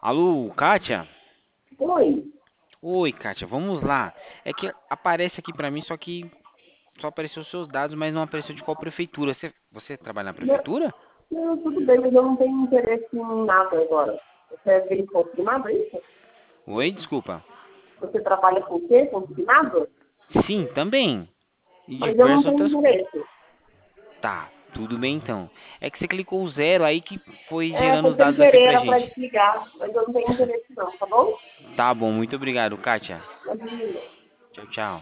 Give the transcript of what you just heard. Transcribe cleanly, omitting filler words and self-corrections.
Alô, Kátia? Oi. Oi, Kátia, vamos lá. É que aparece aqui pra mim, só que só apareceu os seus dados, mas não apareceu de qual prefeitura. Você trabalha na Não, prefeitura? não, tudo bem, mas eu não tenho interesse em nada agora. Você é agricultor primado, é isso? Oi, desculpa. Você trabalha com o quê? Com primado? Sim, também. E Mas eu não diversas tenho outras coisas. interesse. Tá, tudo bem então. É que você clicou o zero aí que foi É, gerando foi os sem dados aqui querer, pra era para gente. desligar, mas eu não tenho interesse não, tá bom? Tá bom, muito obrigado, Kátia. Imagina. Tchau, tchau.